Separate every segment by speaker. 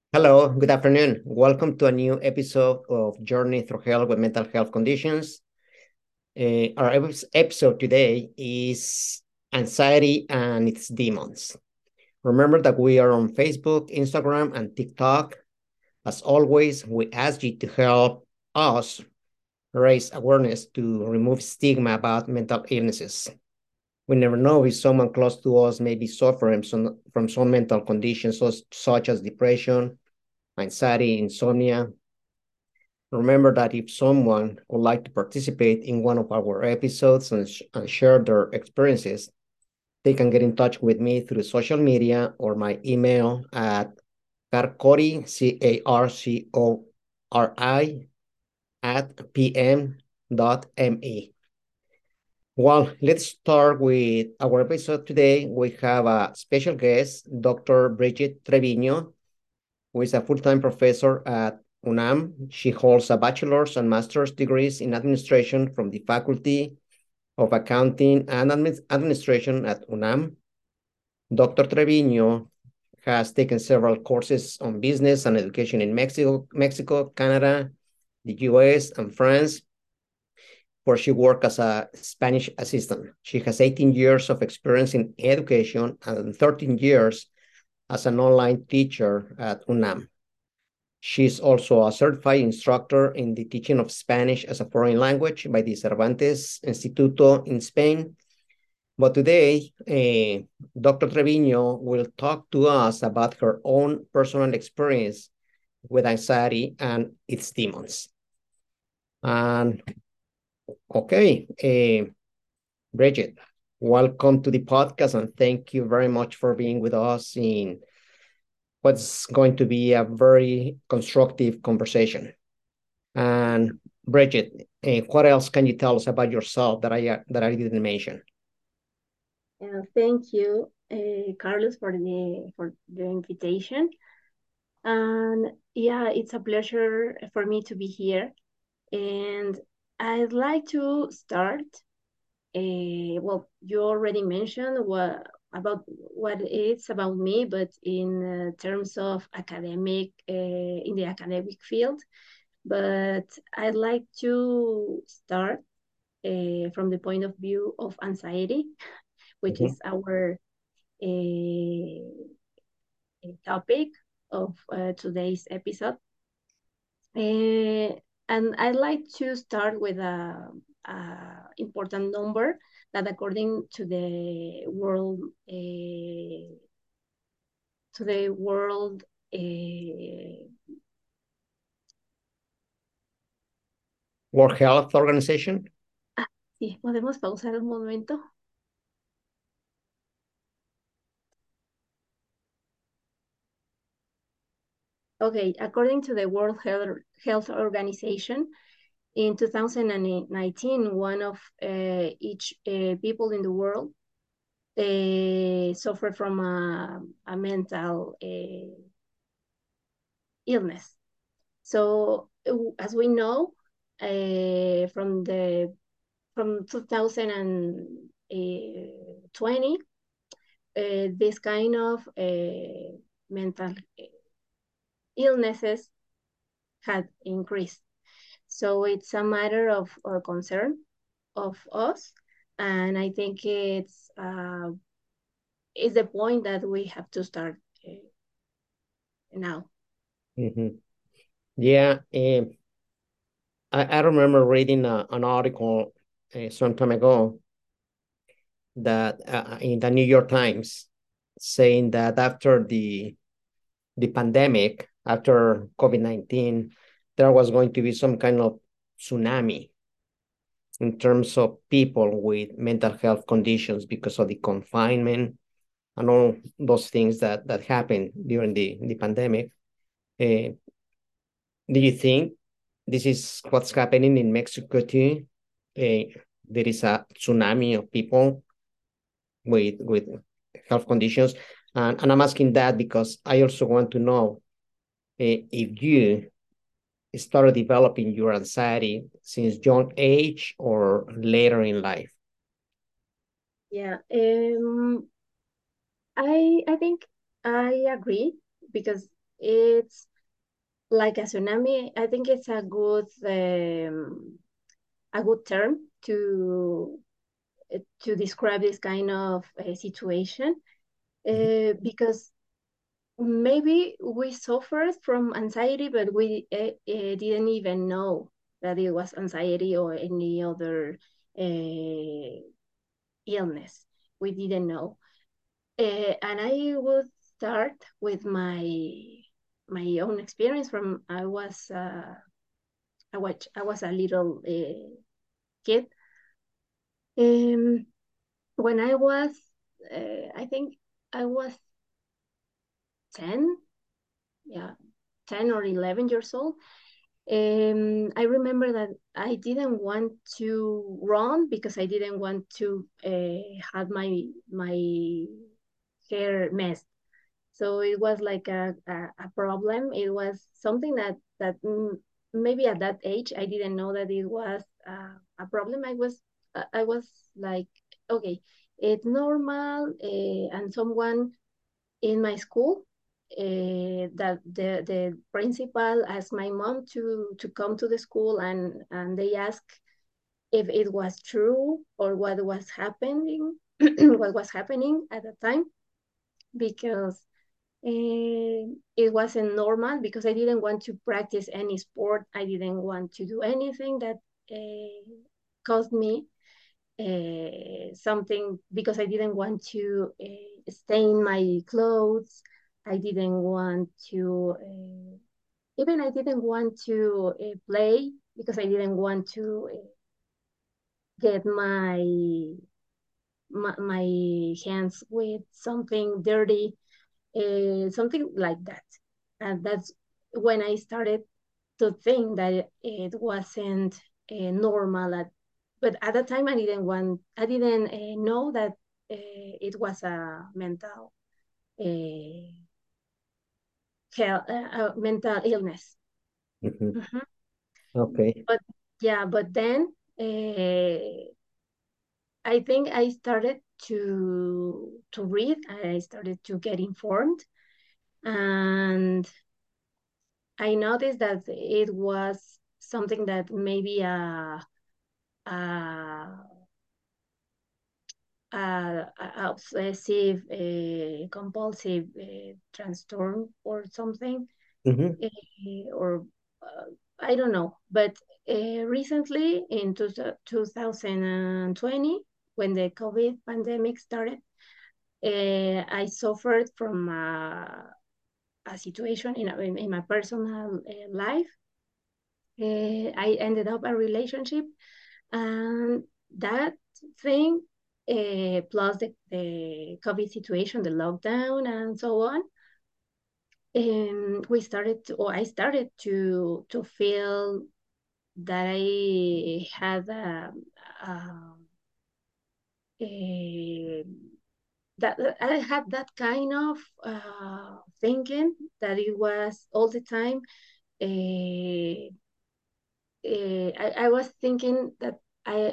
Speaker 1: Hello, good afternoon. Welcome to a new episode of Journey Through Health with Mental Health Conditions. Our episode today is Anxiety and its Demons. Remember that we are on Facebook, Instagram, and TikTok. As always, we ask you to help us raise awareness to remove stigma about mental illnesses. We never know if someone close to us may be suffering from some mental conditions such as depression, anxiety, insomnia. Remember that if someone would like to participate in one of our episodes and share their experiences, they can get in touch with me through social media or my email at carcori, CARCORI, @pm.me. Well, let's start with our episode today. We have a special guest, Dr. Bridget Trevino, who is a full-time professor at UNAM. She holds a bachelor's and master's degrees in administration from the Faculty of Accounting and Administration at UNAM. Dr. Trevino has taken several courses on business and education in Mexico, Canada, the US, and France, where she worked as a Spanish assistant. She has 18 years of experience in education and 13 years as an online teacher at UNAM. She's also a certified instructor in the teaching of Spanish as a foreign language by the Cervantes Instituto in Spain. But today, Dr. Trevino will talk to us about her own personal experience with anxiety and its demons. And okay, Bridget, welcome to the podcast and thank you very much for being with us in what's going to be a very constructive conversation. And Bridget, what else can you tell us about yourself that I didn't mention?
Speaker 2: Thank you, Carlos, for the invitation. And yeah, it's a pleasure for me to be here. And I'd like to start. Well, you already mentioned what it's about me, but in terms of in the academic field. But I'd like to start from the point of view of anxiety, which
Speaker 1: Mhm.
Speaker 2: is our a, a topic of today's episode. Uh, and I'd like to start with a important number that, according to the World
Speaker 1: World Health Organization?
Speaker 2: sí, podemos pausar un momento. Okay, according to the World Health Organization, in 2019, one of each people in the world suffer from a mental illness. So, as we know, from 2020, this kind of mental illnesses had increased. So it's a matter of or concern of us, and I think it's the point that we have to start now.
Speaker 1: Mhm. Yeah, I remember reading an article some time ago that in the New York Times saying that after the pandemic, after COVID-19, there was going to be some kind of tsunami in terms of people with mental health conditions because of the confinement and all those things that happened during the pandemic. Uh, do you think this is what's happening in Mexico too? There is a tsunami of people with health conditions, and I'm asking that because I also want to know if you started developing your anxiety since young age or later in life.
Speaker 2: Yeah, I think I agree because it's like a tsunami. I think it's a good term to describe this kind of situation, because maybe we suffered from anxiety, but we didn't even know that it was anxiety or any other illness. We didn't know. And I would start with my own experience from I was a little kid. When I was, I think I was 10, yeah, 10 or 11 years old. I remember that I didn't want to run because I didn't want to have my hair messed. So it was like a problem. It was something that maybe at that age I didn't know that it was a problem. I was like, okay, it's normal, and someone in my school, that the principal asked my mom to come to the school, and they asked if it was true or what was happening what was happening at the time, because it wasn't normal, because I didn't want to practice any sport. I didn't want to do anything that caused me something, because I didn't want to stain my clothes. I didn't want to, even I didn't want to play, because I didn't want to get my hands with something dirty, something like that. And that's when I started to think that it wasn't normal. But at the time, I didn't know that it was a uh, mental illness.
Speaker 1: Mhm.
Speaker 2: Mhm.
Speaker 1: Okay.
Speaker 2: But yeah, but then I think I started to read. I started to get informed, and I noticed that it was something that maybe a, a obsessive compulsive transtorn or something,
Speaker 1: Mhm.
Speaker 2: or I don't know. But recently in 2020, when the COVID pandemic started, I suffered from a situation in my personal life. I ended up a relationship, and that thing, plus the COVID situation, the lockdown, and so on, or I started to feel that I had a that I had that kind of thinking, that it was all the time. I was thinking that I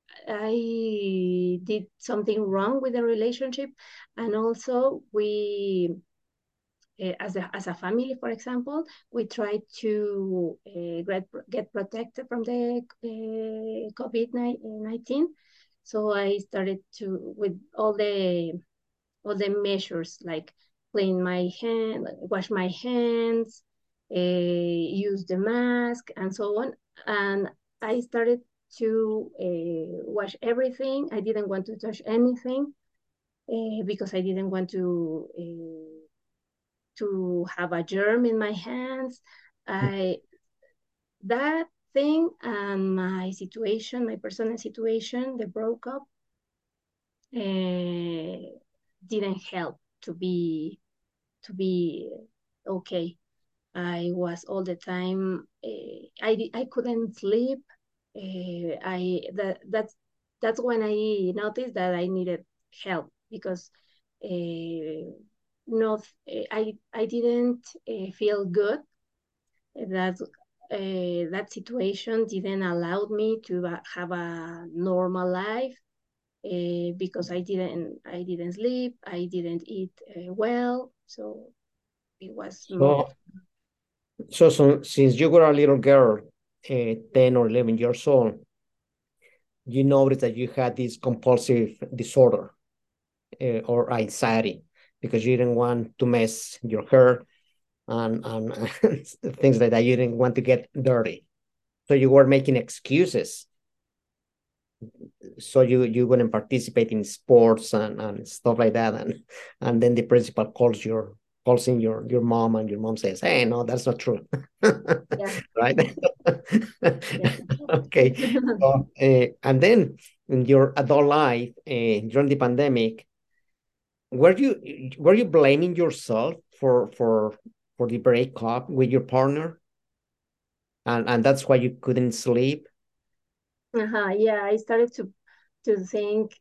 Speaker 2: I did something wrong with the relationship, and also we, as a family, for example, we tried to get protected from the COVID-19. So I started to with all the measures, like clean my hand, wash my hands, use the mask, and so on. And I started to wash everything. I didn't want to touch anything, because I didn't want to have a germ in my hands. I That thing and my situation, my personal situation, the broke up, didn't help to be okay. I was all the time. I couldn't sleep. That's when I noticed that I needed help, because not I didn't feel good. That situation didn't allow me to have a normal life, because I didn't sleep, I didn't eat well. So it was more.
Speaker 1: So since you were a little girl, 10 or 11 years old, you noticed that you had this compulsive disorder or anxiety because you didn't want to mess your hair and things like that. You didn't want to get dirty. So you were making excuses. So you wouldn't participate in sports and stuff like that. And then the principal calls in your mom, and your mom says, "Hey, no, that's not true."
Speaker 2: Yeah.
Speaker 1: Right?
Speaker 2: Yes.
Speaker 1: Okay. So, and then in your adult life, during the pandemic, were you blaming yourself for the breakup with your partner? And that's why you couldn't sleep?
Speaker 2: Yeah, I started to think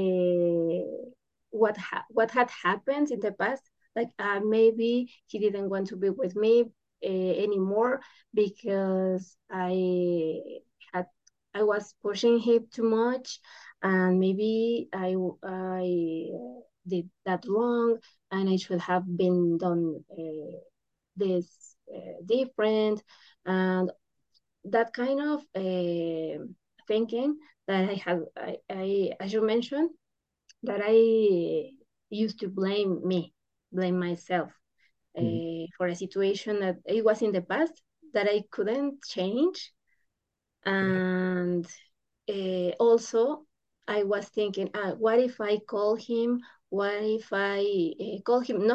Speaker 2: what had happened in the past. Like maybe he didn't want to be with me anymore because had I was pushing him too much, and maybe I did that wrong, and I should have been done this different, and that kind of thinking that I had, as you mentioned, that I used to blame myself
Speaker 1: Mhm.
Speaker 2: for a situation that it was in the past that I couldn't change. And also, I was thinking, what if I call him? What if I call him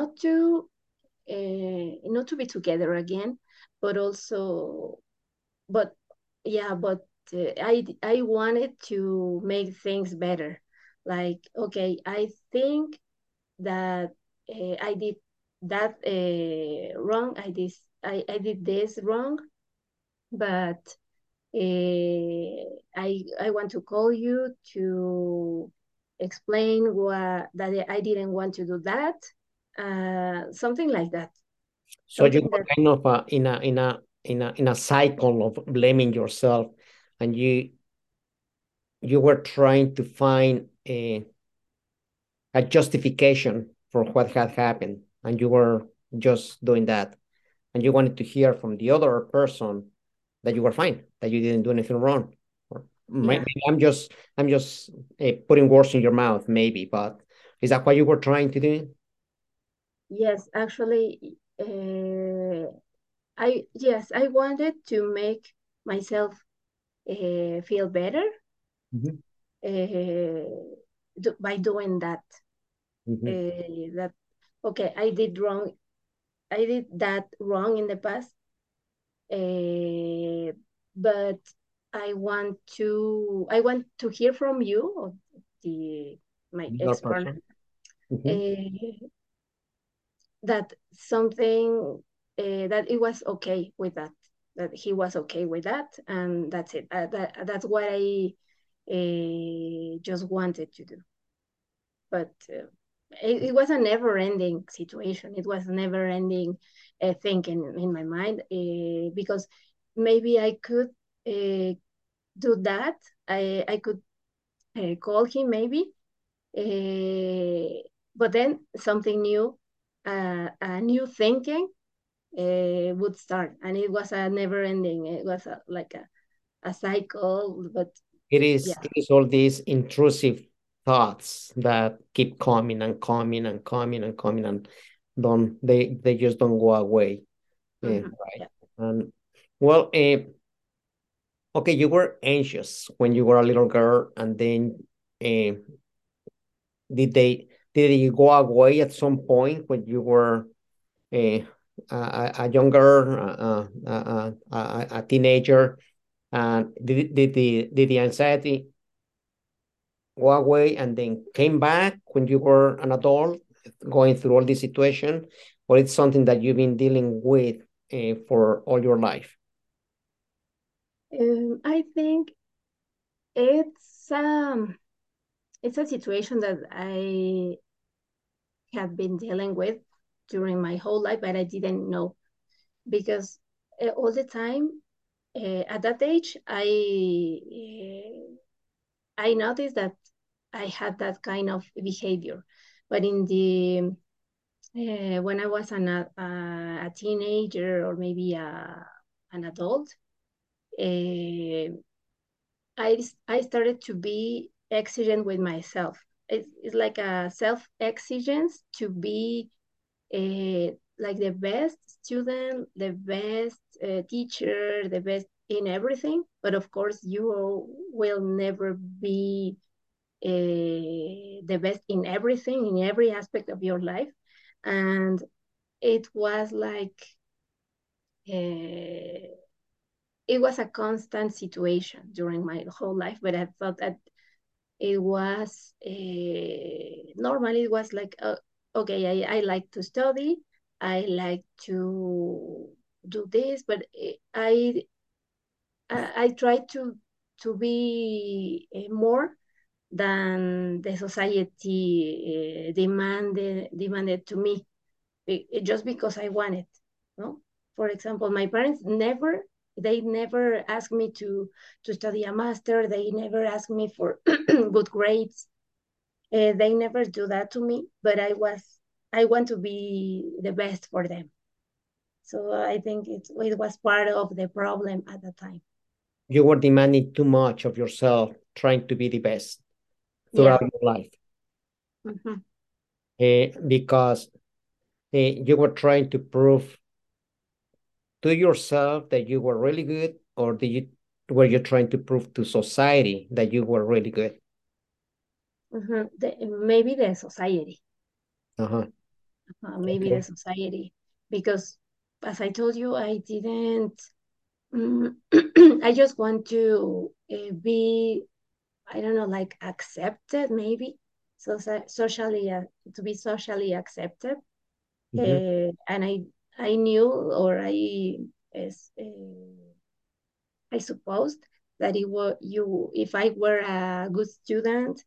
Speaker 2: not to be together again, but also but yeah, but I wanted to make things better. Like, okay, I think that I did that wrong. I did this wrong, but I want to call you to explain that I didn't want to do that. Something like that.
Speaker 1: So you
Speaker 2: Something
Speaker 1: were
Speaker 2: that
Speaker 1: kind of in a cycle of blaming yourself, and you were trying to find a justification for what had happened, and you were just doing that, and you wanted to hear from the other person that you were fine, that you didn't do anything wrong. Or
Speaker 2: yeah.
Speaker 1: maybe I'm just putting words in your mouth, maybe, but is that what you were trying to do?
Speaker 2: Yes, actually, I wanted to make myself feel better
Speaker 1: Mhm.
Speaker 2: by doing that.
Speaker 1: Mhm.
Speaker 2: That okay, I did wrong. I did that wrong in the past, but I want to hear from you, or the my
Speaker 1: The other
Speaker 2: ex partner,
Speaker 1: person. Mhm.
Speaker 2: uh, that something that it was okay with that, that he was okay with that, and that's it. That's what I just wanted to do. But it was a never-ending situation. It was a never-ending thing in my mind because maybe I could do that. I could call him maybe, but then something new, a new thinking would start, and it was a never ending. It was like a cycle, but
Speaker 1: It is
Speaker 2: yeah.
Speaker 1: it is all these intrusive thoughts that keep coming and coming and coming and coming, and don't they just don't go away. Yeah, right.
Speaker 2: Yeah.
Speaker 1: And well, okay, you were anxious when you were a little girl, and then uh, did they go away at some point when you were uh, a younger a teenager? And did the anxiety go away and then came back when you were an adult, going through all this situation, or it's something that you've been dealing with for all your life?
Speaker 2: I think it's um it's a situation that I have been dealing with during my whole life, but I didn't know because all the time at that age I noticed that I had that kind of behavior, but in the when I was a teenager or maybe an adult, uh, I started to be exigent with myself. It's like a self exigence to be like the best student, the best teacher, the best in everything. But of course, you will never be the best in everything, in every aspect of your life. And it was like, uh, it was a constant situation during my whole life, but I thought that it was normally it was like okay, I like to study, I like to do this, but I try to be more than the society demanded to me, just because I want it. No, for example, my parents never asked me to study a master. They never asked me for good grades. They never do that to me, but I want to be the best for them. So I think it was part of the problem at the time.
Speaker 1: You were demanding too much of yourself, trying to be the best
Speaker 2: Yeah.
Speaker 1: throughout your life,
Speaker 2: Hmm.
Speaker 1: because you were trying to prove to yourself that you were really good, or were you trying to prove to society that you were really good?
Speaker 2: Hmm. Maybe the society.
Speaker 1: Uh-huh.
Speaker 2: Maybe the
Speaker 1: Okay.
Speaker 2: society, because as I told you, I didn't. I just want to be, I don't know, like accepted, maybe, so socially to be socially accepted.
Speaker 1: Mm-hmm.
Speaker 2: And I knew, or as, I supposed that it was you. If I were a good student,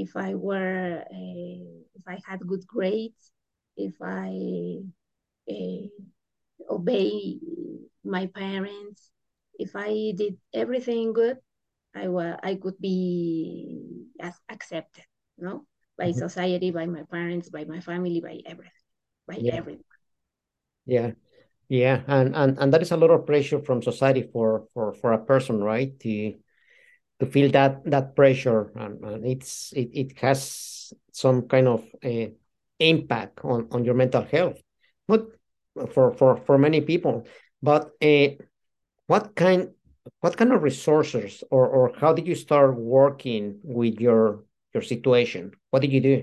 Speaker 2: if I had good grades, if I uh, obey my parents, if I did everything good, I could be accepted, no, by
Speaker 1: Mm-hmm.
Speaker 2: society, by my parents, by my family, by everything, by
Speaker 1: Yeah,
Speaker 2: everyone.
Speaker 1: yeah, yeah, and that is a lot of pressure from society for a person, right? To feel that pressure, and it has some kind of impact on your mental health, not for many people. But what kind what kind of resources, or how did you start working with your situation? What did you do?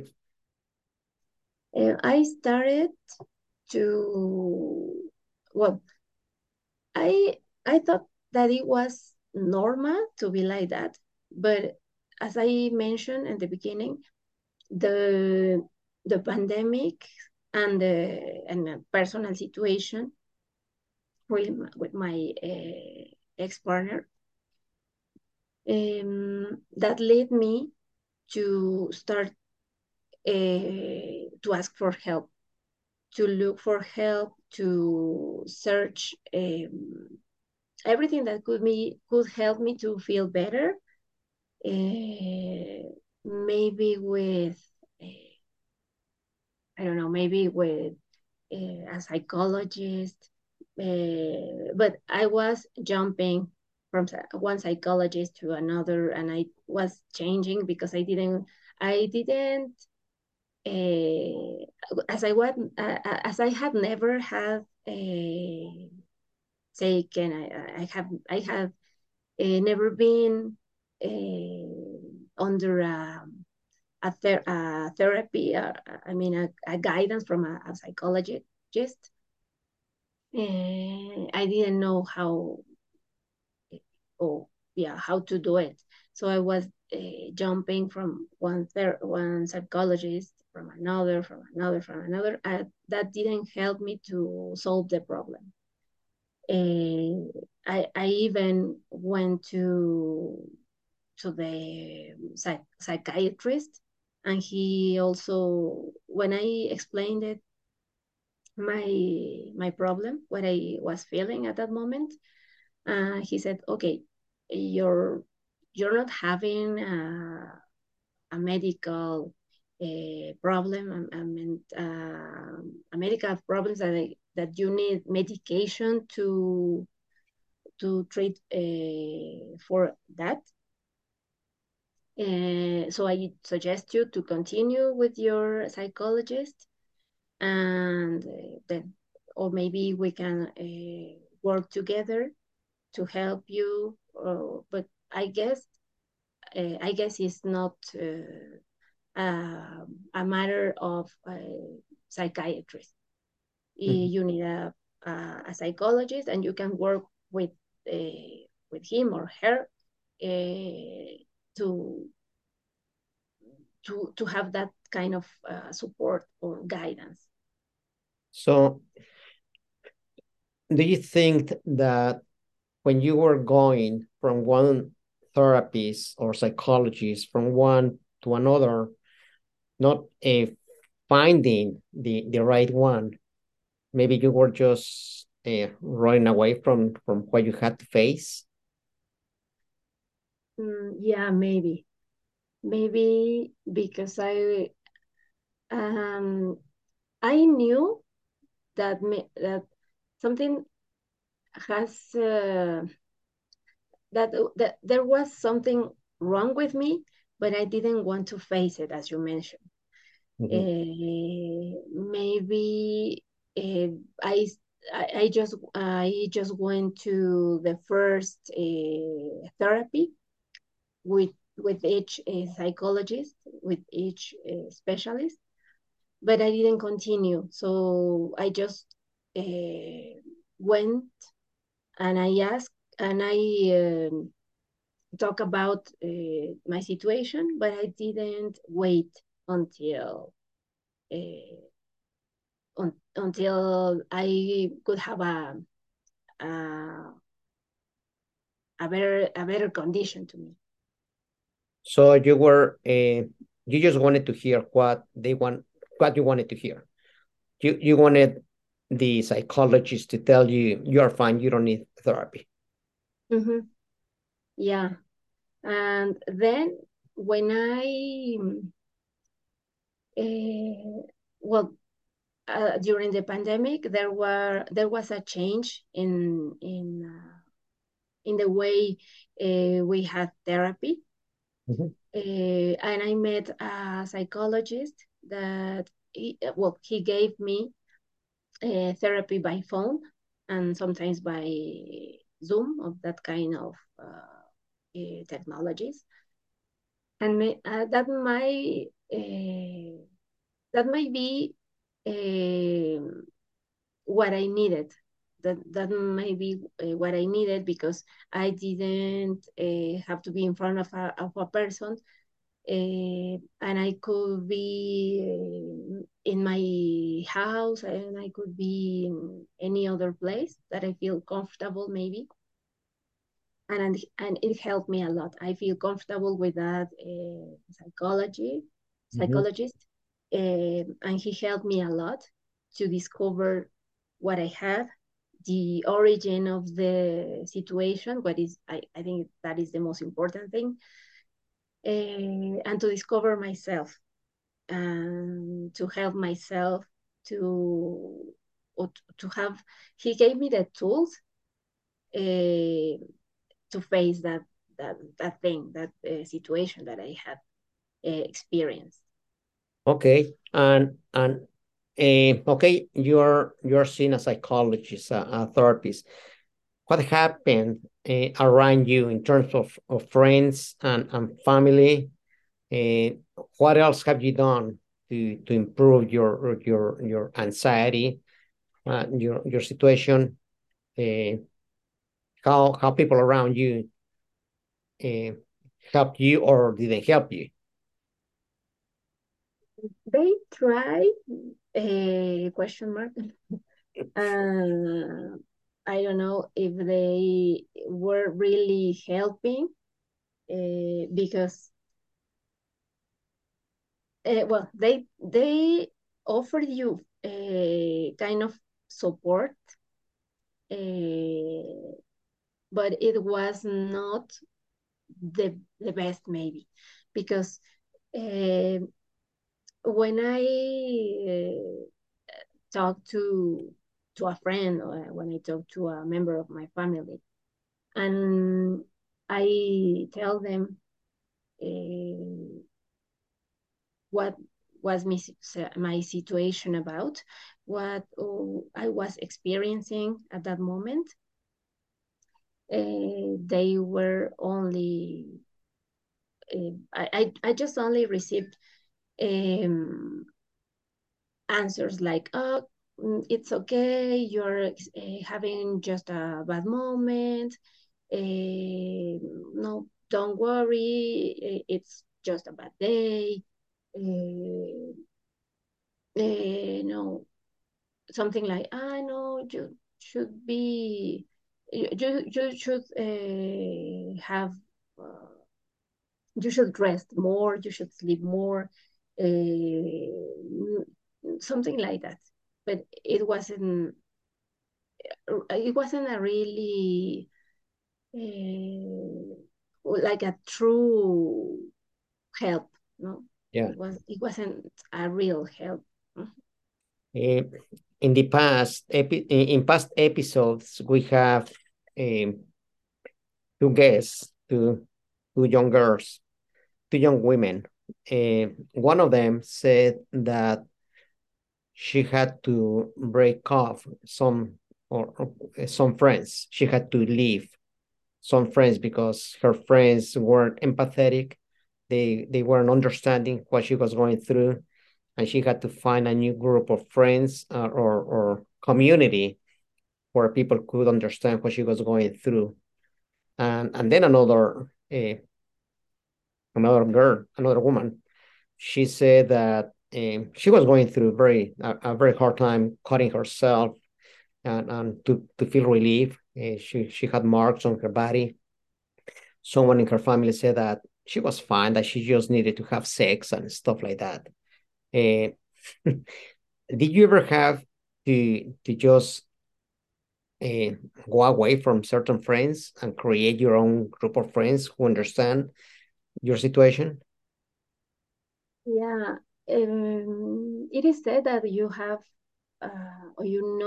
Speaker 2: I started to, well, I thought that it was normal to be like that, but as I mentioned in the beginning, the the pandemic and the personal situation with my ex partner, that led me to start to ask for help, to look for help, to search everything that could help me to feel better. Maybe with I don't know, maybe with a psychologist. But I was jumping from one psychologist to another, and I was changing because I didn't, as I had never had a taken, I have never been under a therapy, I mean, a guidance from a psychologist. I didn't know how, oh, yeah, how to do it. So I was jumping from one psychologist, from another. That didn't help me to solve the problem. I even went to the psychiatrist, and he also, when I explained it, my problem, what I was feeling at that moment, he said, okay, you're you're not having a medical problem, a medical problems that you need medication to treat for that. So I suggest you to continue with your psychologist, and then, or maybe we can work together to help you. But I guess it's not a matter of psychiatrist.
Speaker 1: Mhm.
Speaker 2: You need a psychologist, and you can work with him or her to have that kind of support or guidance.
Speaker 1: So, do you think that when you were going from one therapist or psychologist from one to another, not finding the right one, maybe you were just running away from what you had to face?
Speaker 2: Yeah, maybe because I knew that that something has that there was something wrong with me, but I didn't want to face it, as you mentioned.
Speaker 1: Mhm.
Speaker 2: Maybe uh, I I just went to the first therapy with each psychologist, with each specialist, but I didn't continue. So I just went, and I asked, and I talk about my situation, but I didn't wait until until I could have a a better condition to me.
Speaker 1: So you were you just wanted to hear what you wanted to hear. You wanted the psychologist to tell you you're fine, you don't need therapy.
Speaker 2: Mm-hmm. Yeah, and then when I well, during the pandemic, there was a change in the way we had therapy.
Speaker 1: Mhm.
Speaker 2: And I met a psychologist that he gave me therapy by phone and sometimes by Zoom, of that kind of technologies. And that might be uh, what I needed. That might be what I needed, because I didn't have to be in front of a person, and I could be in my house, and I could be in any other place that I feel comfortable, maybe. And it helped me a lot. I feel comfortable with that
Speaker 1: Mhm.
Speaker 2: psychologist, and he helped me a lot to discover what I had, the origin of the situation, what is I think that is the most important thing, and to discover myself, and to help myself to to have. He gave me the tools to face that thing, that situation that I had experienced.
Speaker 1: Okay, and okay, you're seeing a psychologist, a therapist. What happened around you in terms of friends and family? Uh, what else have you done to improve your anxiety, your situation? Uh, how people around you uh, helped you or didn't help you?
Speaker 2: They try question mark. uh, I don't know if they were really helping, because well, they offer you a kind of support, uh, but it was not the best, maybe, because uh, when I talk to a friend, or when I talk to a member of my family, and I tell them what was my situation about, what I was experiencing at that moment. They were only, I just only received answers like, oh, it's okay, you're having just a bad moment. No, don't worry, it's just a bad day. No, something like, I know you should be, you should have, uh, you should rest more, you should sleep more, something like that. But it wasn't a really like a true help. No,
Speaker 1: Yeah.
Speaker 2: it wasn't a real help.
Speaker 1: Uh, in the past, in past episodes, we have two guests, two young girls, two young women. One of them said that she had to break off or some friends. She had to leave some friends because her friends weren't empathetic. They weren't understanding what she was going through, and she had to find a new group of friends or community where people could understand what she was going through. And then another woman, she said that she was going through a very hard time cutting herself and to feel relief. She had marks on her body. Someone in her family said that she was fine, that she just needed to have sex and stuff like that. Uh, did you ever have to just uh, go away from certain friends and create your own group of friends who understand your situation?
Speaker 2: Yeah, it is said that you have, or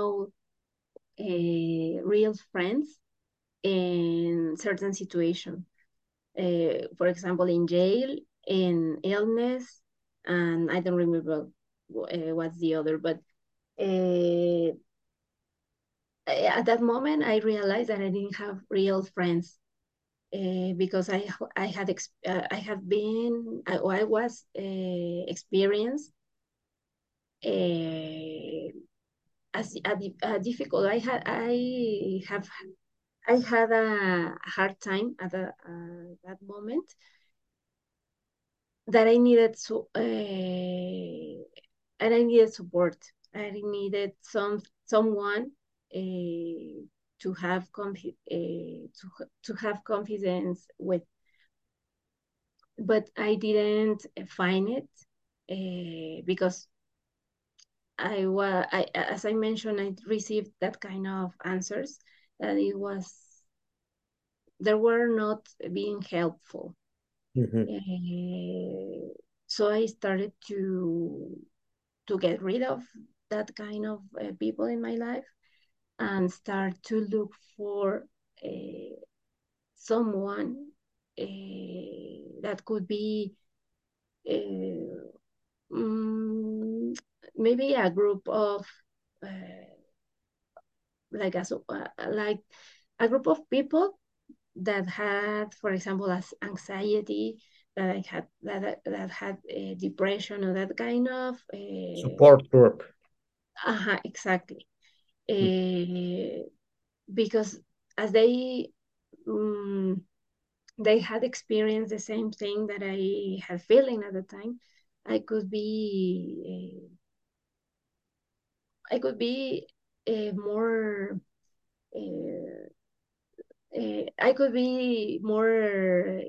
Speaker 2: real friends in certain situation. For example, in jail, in illness, and I don't remember what's the other, but uh, at that moment I realized that I didn't have real friends, because I have been, I was experienced uh, as a difficult. I had a hard time at that moment, that I needed and I needed support. I needed someone to have to have confidence with, but I didn't find it, because as I mentioned, I received that kind of answers that they were not being helpful.
Speaker 1: Mhm.
Speaker 2: So I started to get rid of that kind of people in my life, and start to look for uh, someone that could be uh, mm, maybe a group of uh, like a group of people that had, for example, as anxiety, that had depression, or that kind of
Speaker 1: Support group.
Speaker 2: exactly.
Speaker 1: Mm.
Speaker 2: uh, because as um, they had experienced the same thing that I had feeling at the time, I could be more I could be more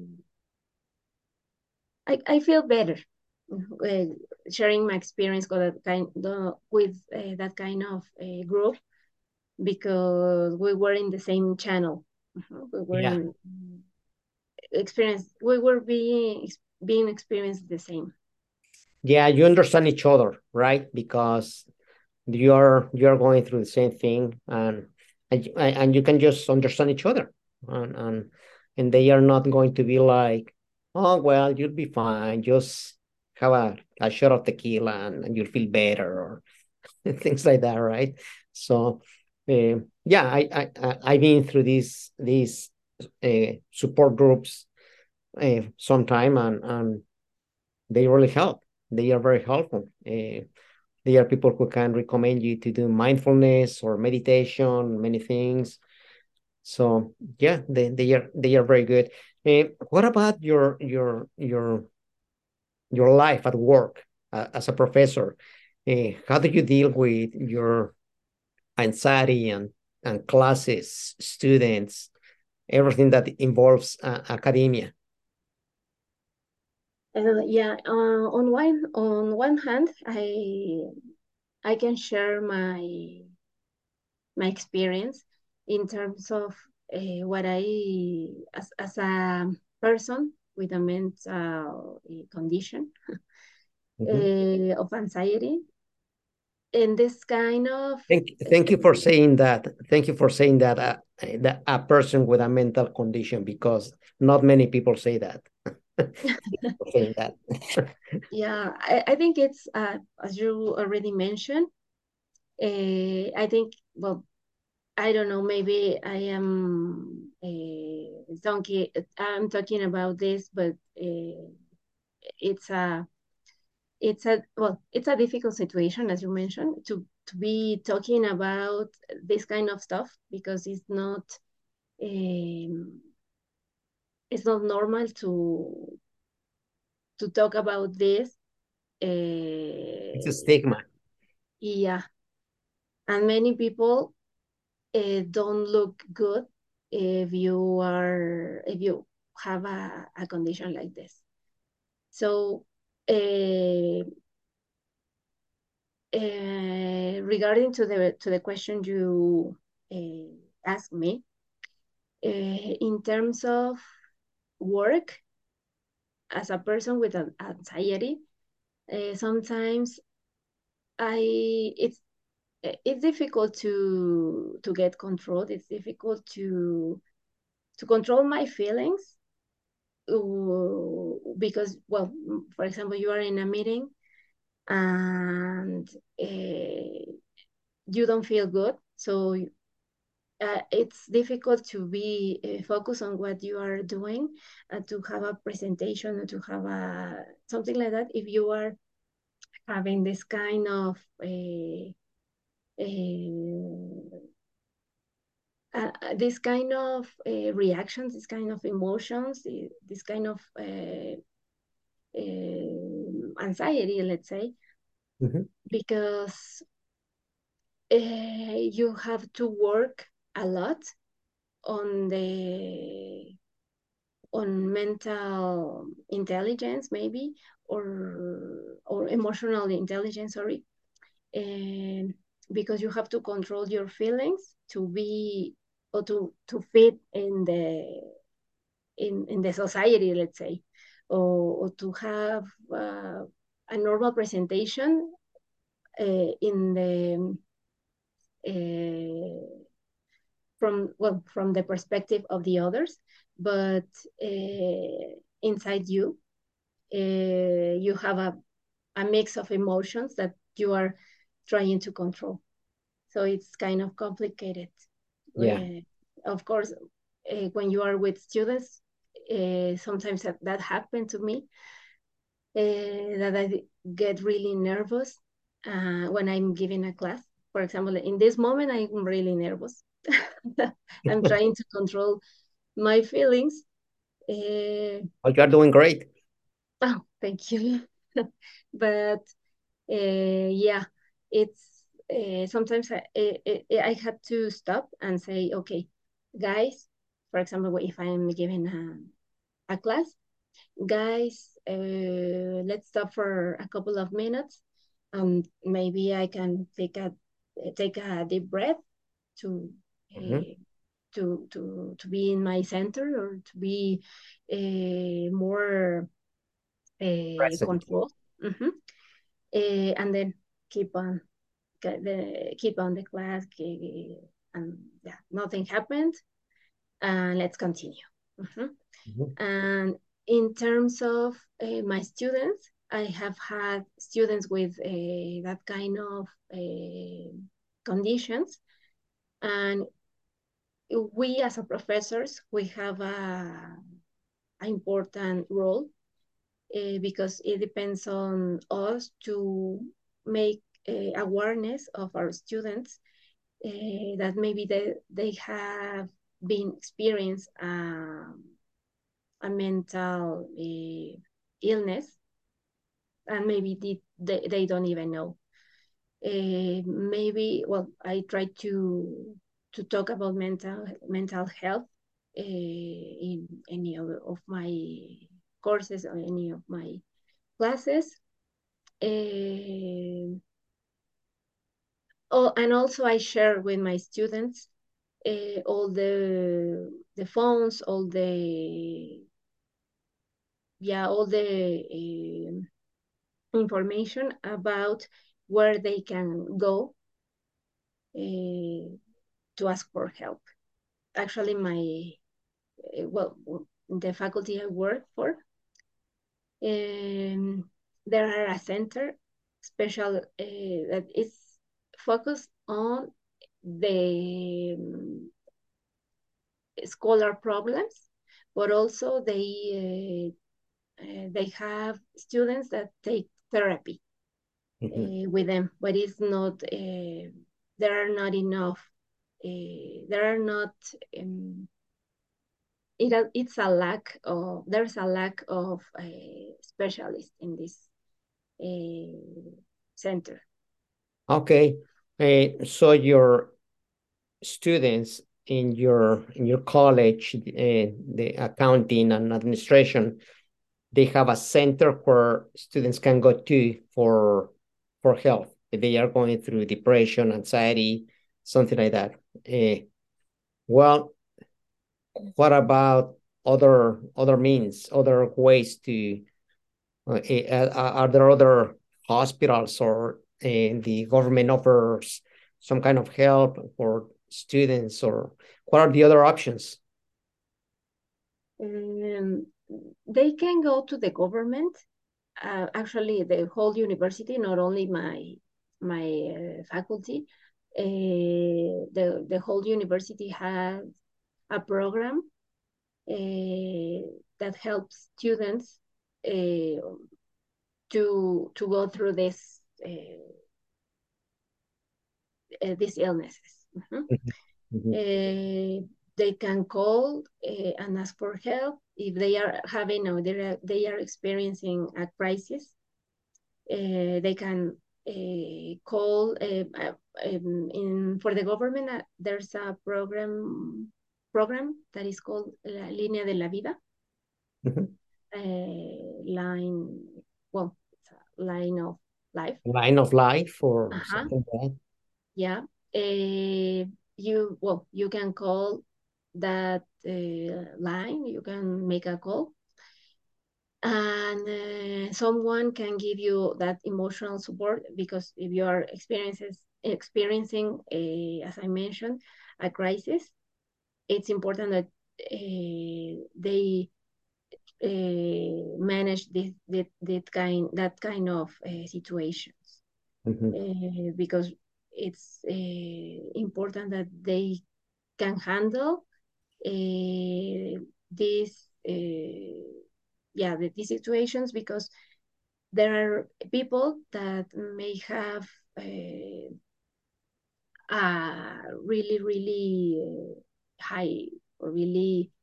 Speaker 2: I feel better sharing my experience with that kind of group, because we were in the same channel. We were
Speaker 1: Yeah.
Speaker 2: in experience. We were being experienced the same.
Speaker 1: Yeah, you understand each other, right? Because you're going through the same thing, and you can just understand each other, and they are not going to be like, oh well, you'll be fine, just have a shot of tequila and you'll feel better, or things like that, right? So yeah, I've been through these support groups sometime, and they really help. They are very helpful. They are people who can recommend you to do mindfulness or meditation, many things. So yeah, they are very good. What about your life at work as a professor? How do you deal with your anxiety and classes, students, everything that involves academia?
Speaker 2: Yeah, on one hand, I can share my experience in terms of what I, as a person with a mental condition
Speaker 1: Mhm.
Speaker 2: of anxiety, and this kind of
Speaker 1: Thank you for saying that. Thank you for saying that a person with a mental condition, because not many people say that. For saying that.
Speaker 2: yeah, I think it's as you already mentioned. I think, well, I don't know, maybe I am a donkey. I'm talking about this, but it's a it's a difficult situation, as you mentioned, to be talking about this kind of stuff, because um, it's not normal to talk about this.
Speaker 1: It's a
Speaker 2: Uh,
Speaker 1: stigma.
Speaker 2: yeah, and many people don't look good if you have a condition like this. So uh, regarding to the question you asked me, in terms of work, as a person with an anxiety, sometimes I it's difficult to get control. It's difficult to control my feelings, because, well, for example, you are in a meeting and you don't feel good, so it's difficult to be focused on what you are doing, to have a presentation, or to have a something like that, if you are having this kind of this kind of reactions, this kind of emotions, this kind of anxiety, let's say,
Speaker 1: Mhm.
Speaker 2: because you have to work a lot on the on mental intelligence, maybe, or emotional intelligence, sorry, and because you have to control your feelings to be, or to fit in the society, let's say, or to have a normal presentation in the from the perspective of the others, but inside you, you have a mix of emotions that you are trying to control. So it's kind of complicated.
Speaker 1: Yeah.
Speaker 2: Of course, when you are with students, sometimes that happened to me, that I get really nervous when I'm giving a class. For example, in this moment, I'm really nervous. I'm trying to control my feelings.
Speaker 1: Oh, you are doing great.
Speaker 2: Oh, thank you. But yeah, it's sometimes I had to stop and say, okay, guys, for example, if I'm giving a class, guys, let's stop for a couple of minutes. Maybe I can take a deep breath to
Speaker 1: Mhm.
Speaker 2: uh, to be in my center, or to be more
Speaker 1: Present.
Speaker 2: controlled. Mhm. and then keep on the class, and yeah, nothing happened, and let's continue. And in terms of my students, I have had students with that kind of conditions, and we as a professors, we have an important role because it depends on us to make awareness of our students that maybe they have been experienced a mental illness, and maybe they don't even know. Maybe, well, I try to talk about mental health in any of my courses or any of my classes. Oh, and also I share with my students all the phones, all the information about where they can go to ask for help. Actually, the faculty I work for, there are a center special that is focused on the scholar problems, but also they have students that take therapy with them, but it's not there are not enough there are not it's a lack of there's a lack of specialists in this center.
Speaker 1: Okay, so your students in your college, the accounting and administration, they have a center where students can go to for help if they are going through depression, anxiety, something like that. Well, what about other means, other ways to? Are there other hospitals or the government offers some kind of help for students, or what are the other options?
Speaker 2: They can go to the government. Actually, the whole university, not only my faculty, the whole university has a program that helps students to go through these illnesses. They can call and ask for help if they are having or they are experiencing a crisis. They can call for the government. There's a program that is called La Línea de la Vida. Line of life.
Speaker 1: Line of life or something like that.
Speaker 2: Yeah. You can call that line. You can make a call, and someone can give you that emotional support, because if you are experiencing as I mentioned, a crisis, it's important that they manage that kind of situations, because it's important that they can handle these situations, because there are people that may have really high or really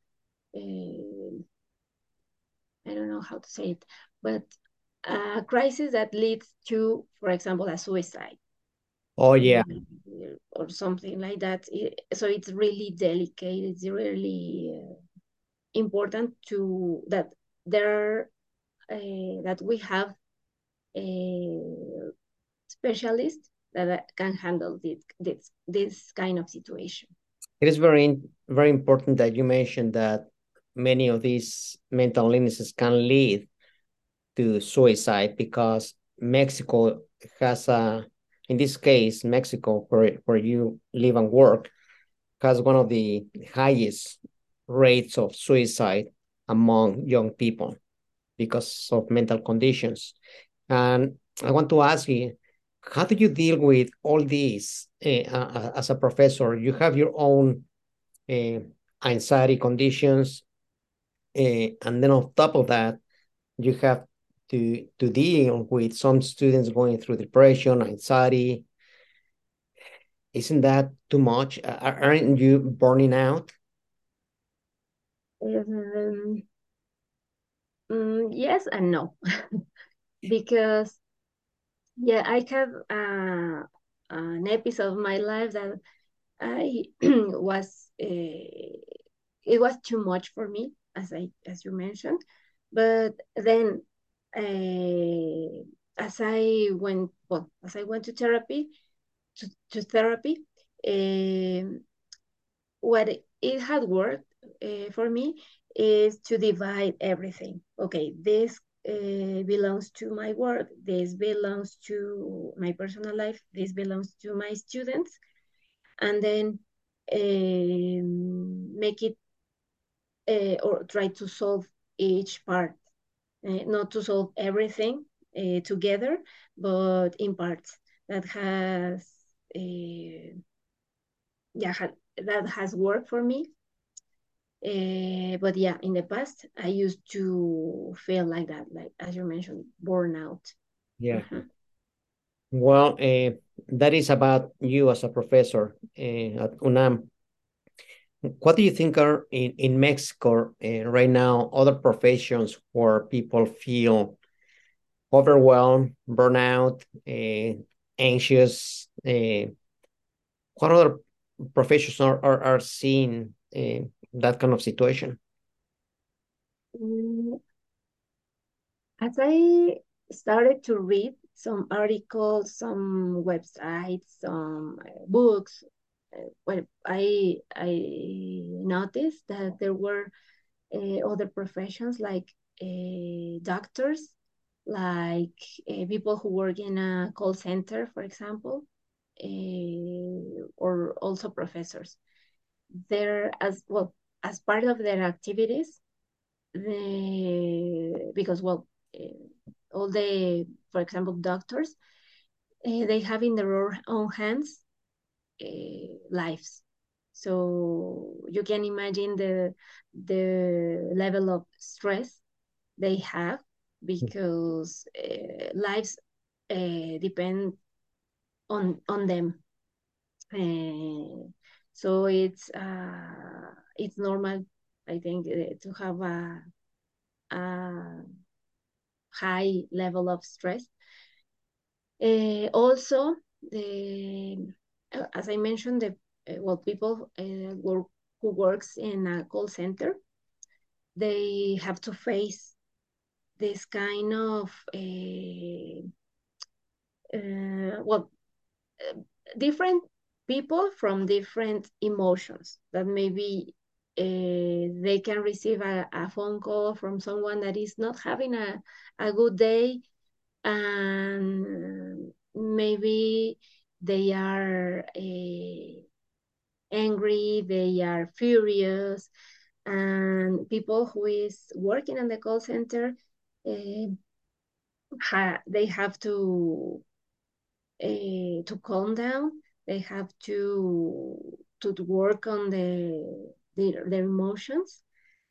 Speaker 2: I don't know how to say it, but a crisis that leads to, for example, a suicide.
Speaker 1: Oh, yeah.
Speaker 2: Or something like that. So it's really delicate. It's really important that we have a specialist that can handle this kind of situation.
Speaker 1: It is very important that you mentioned that many of these mental illnesses can lead to suicide, because Mexico has in this case, Mexico, where you live and work, has one of the highest rates of suicide among young people because of mental conditions. And I want to ask you, how do you deal with all these as a professor? You have your own uh, anxiety conditions, and then on top of that, you have to deal with some students going through depression, anxiety. Isn't that too much? Aren't you burning out?
Speaker 2: Um, yes and no, because yeah, I have an episode of my life that I was it was too much for me, as you mentioned, but then as I went to therapy to therapy, um, what it had worked for me is to divide everything. Okay, this belongs to my work, this belongs to my personal life, this belongs to my students, and then make it or try to solve each part, not to solve everything together, but in parts that has yeah that has worked for me. But yeah, in the past, I used to feel like that, like as you mentioned, burnout.
Speaker 1: Yeah.
Speaker 2: Mhm.
Speaker 1: Well, that is about you as a professor at UNAM. What do you think are in Mexico right now other professions where people feel overwhelmed, burnout, anxious? What other professions are seeing that kind of situation?
Speaker 2: Mm, As I started to read some articles, some websites, some books, well, I noticed that there were other professions like doctors, like people who work in a call center, for example, or also professors. They're as well as part of their activities. Because well, all the, for example, doctors, they have in their own hands lives. So you can imagine the level of stress they have because lives depend on them. So it's normal, I think, to have a high level of stress. Also, as I mentioned, the people who works in a call center, they have to face this kind of well, different people from different emotions that maybe they can receive a phone call from someone that is not having a good day, and maybe they are angry, they are furious, and people who is working in the call center, uh, they have to calm down. They have to work on their emotions,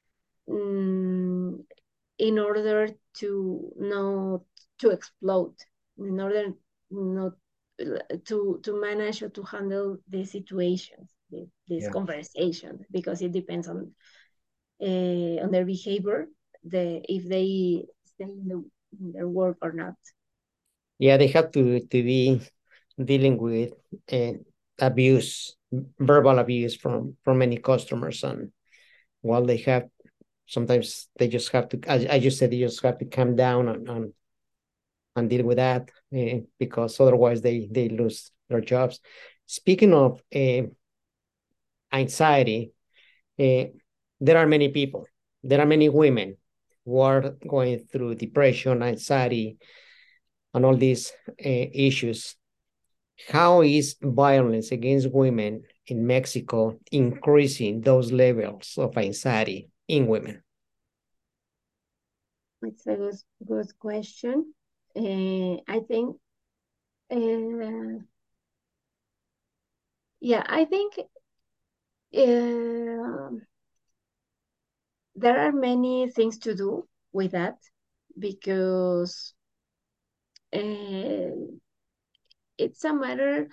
Speaker 2: um, in order to not to explode, in order not to manage or to handle the situations, this
Speaker 1: Yeah.
Speaker 2: conversation, because it depends on their behavior, if they stay in their work or not.
Speaker 1: Yeah, they have to be dealing with uh, abuse, verbal abuse from many customers, and while they have sometimes they just have to, as you said, they just have to calm down and deal with that because otherwise they lose their jobs. Speaking of anxiety, uh, there are many people, there are many women who are going through depression, anxiety, on all these issues. How is violence against women in Mexico increasing those levels of anxiety in women?
Speaker 2: It's a good question. I think, yeah, I think there are many things to do with that, because it's a matter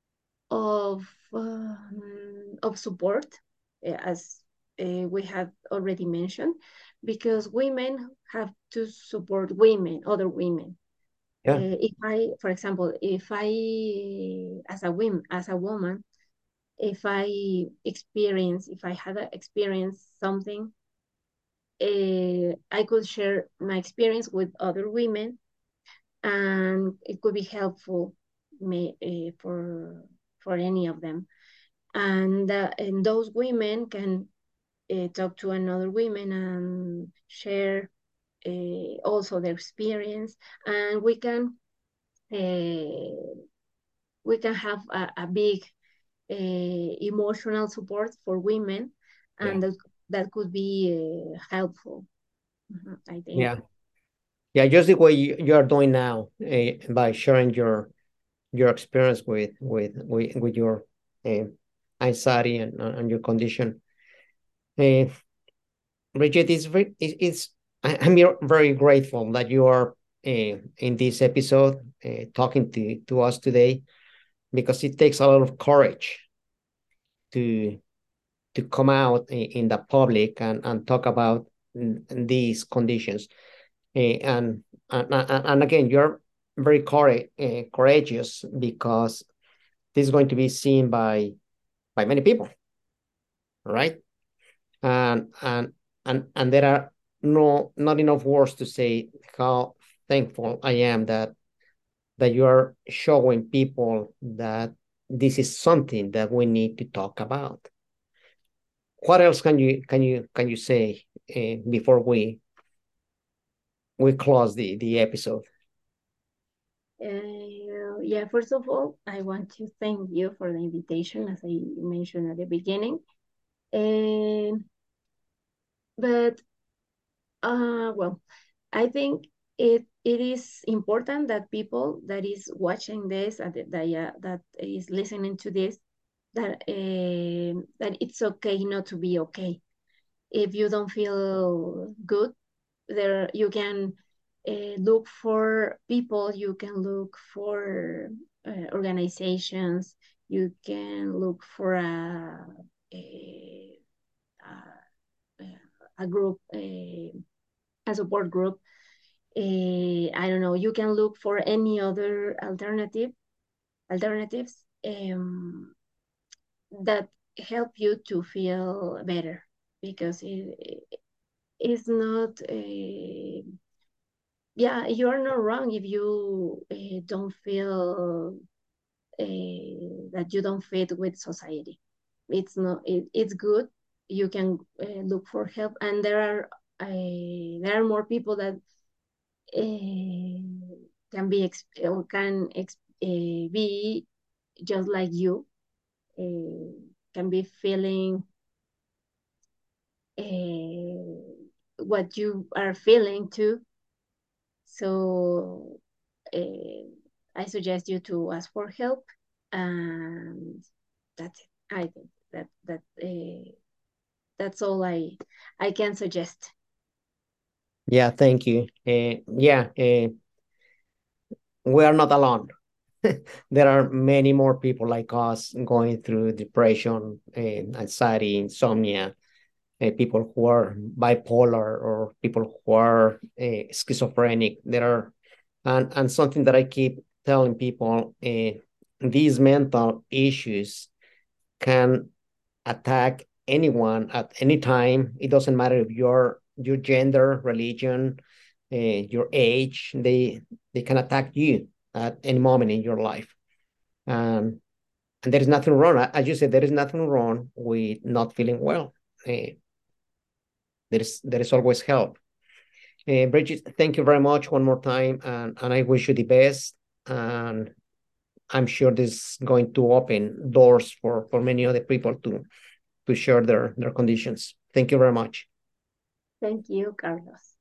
Speaker 2: of support, as we have already mentioned, because women have to support women, other women.
Speaker 1: Yeah.
Speaker 2: If I, for example, if I, as a woman, if I had experienced something, I could share my experience with other women, and it could be helpful for any of them. And those women can talk to another women and share also their experience, and uh, we can have a big emotional support for women, and
Speaker 1: Yeah.
Speaker 2: that could be helpful. I think.
Speaker 1: Yeah. Yeah, just the way you are doing now, by sharing your experience with your uh, anxiety and your condition. Uh, Bridget, I'm very grateful that you are in this episode talking to us today, because it takes a lot of courage to come out in the public and talk about these conditions. And again, you're very courageous, because this is going to be seen by many people, right? And and and and there are not enough words to say how thankful I am that you are showing people that this is something that we need to talk about. What else can you say before we close the episode?
Speaker 2: Yeah, first of all, I want to thank you for the invitation, as I mentioned at the beginning. Um, but well, I think it is important that people that is watching this, that is listening to this, that it's okay not to be okay. If you don't feel good, there you can look for people, you can look for organizations, you can look for a, a group, a support group. I don't know, you can look for any other alternatives that help you to feel better, because it is not yeah, you're not wrong if you don't feel that you don't fit with society. It's not, it's good, you can look for help, and there are more people that can be or can be just like you, can be feeling what you are feeling too. So I suggest you to ask for help, and that's it. I think that's all I can suggest.
Speaker 1: Yeah, thank you. Yeah, we are not alone. There are many more people like us going through depression, anxiety, insomnia, people who are bipolar, or people who are schizophrenic. There are, and something that I keep telling people, these mental issues can attack anyone at any time. It doesn't matter if your gender, religion, your age. They can attack you at any moment in your life. Um, and there is nothing wrong. As you said, there is nothing wrong with not feeling well. There is always help. Bridget, thank you very much one more time, and I wish you the best. And I'm sure this is going to open doors for many other people to share their conditions. Thank you very much.
Speaker 2: Thank you, Carlos.